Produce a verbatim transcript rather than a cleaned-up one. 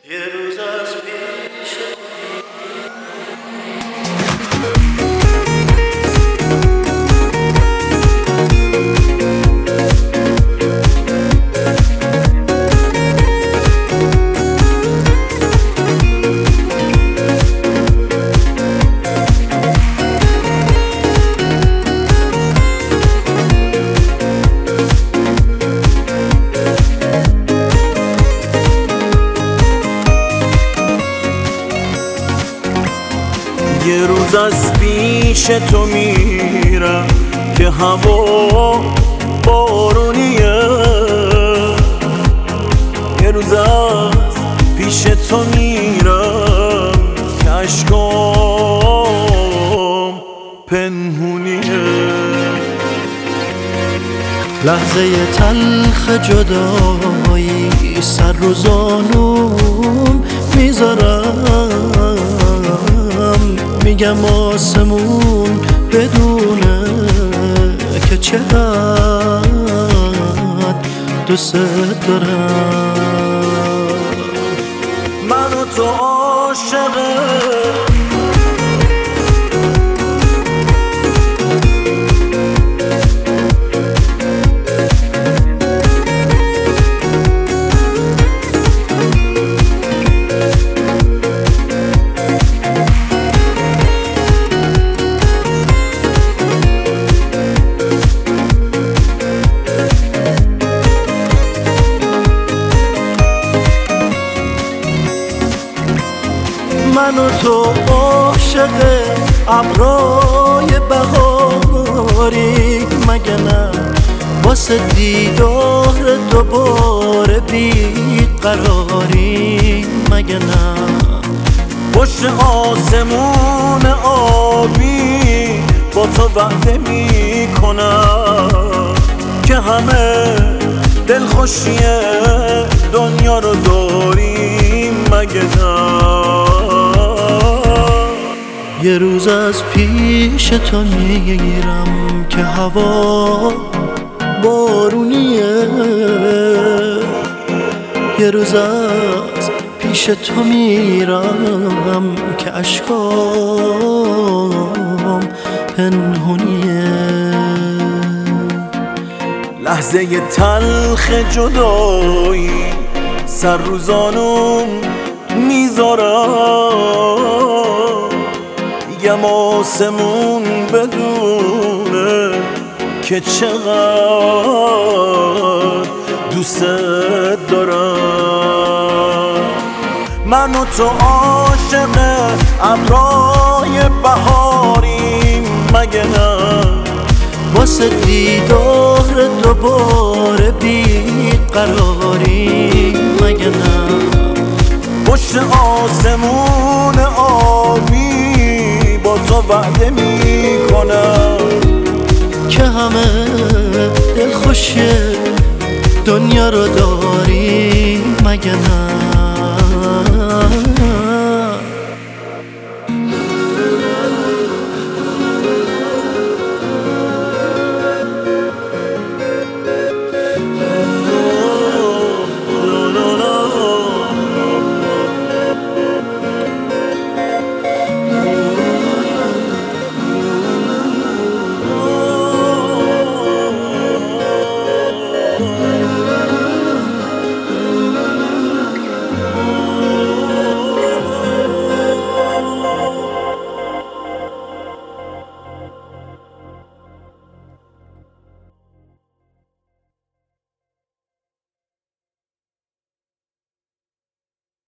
یه روز از پیش یه روز از پیش تو میرم که هوا بارونیه، یه روز از پیش تو میرم که عشقام پنهونیه. لحظه تلخ جدایی سر رو زانوم میذارم، میگم آسمون بدونه که چقدر دوست دارم. من و تو عاشقه من و تو عاشق ابرای بهاری، مگه نه واسه دیدار دوباره بیقراری، مگه نه پشت آسمون آبی با تو وعده میکنم که همه دلخوشی دنیا رو داریم، مگه نه یه روز از پیش تو میگیرم که هوا بارونیه، یه روز از پیش تو میرم که عشقام پنهونیه. لحظه تلخ جدایی سر رو زانوم میذارم، میگم آسمون بدونه که چقدر دوست دارم. من و تو عاشق ابرای بهاریم، مگه نه واسه دیدار دوباره بیقراری، مگه نه پشت آسمون آبی با تو وعده میکنم که همه دلخوشی دنیا رو داری، مگه نه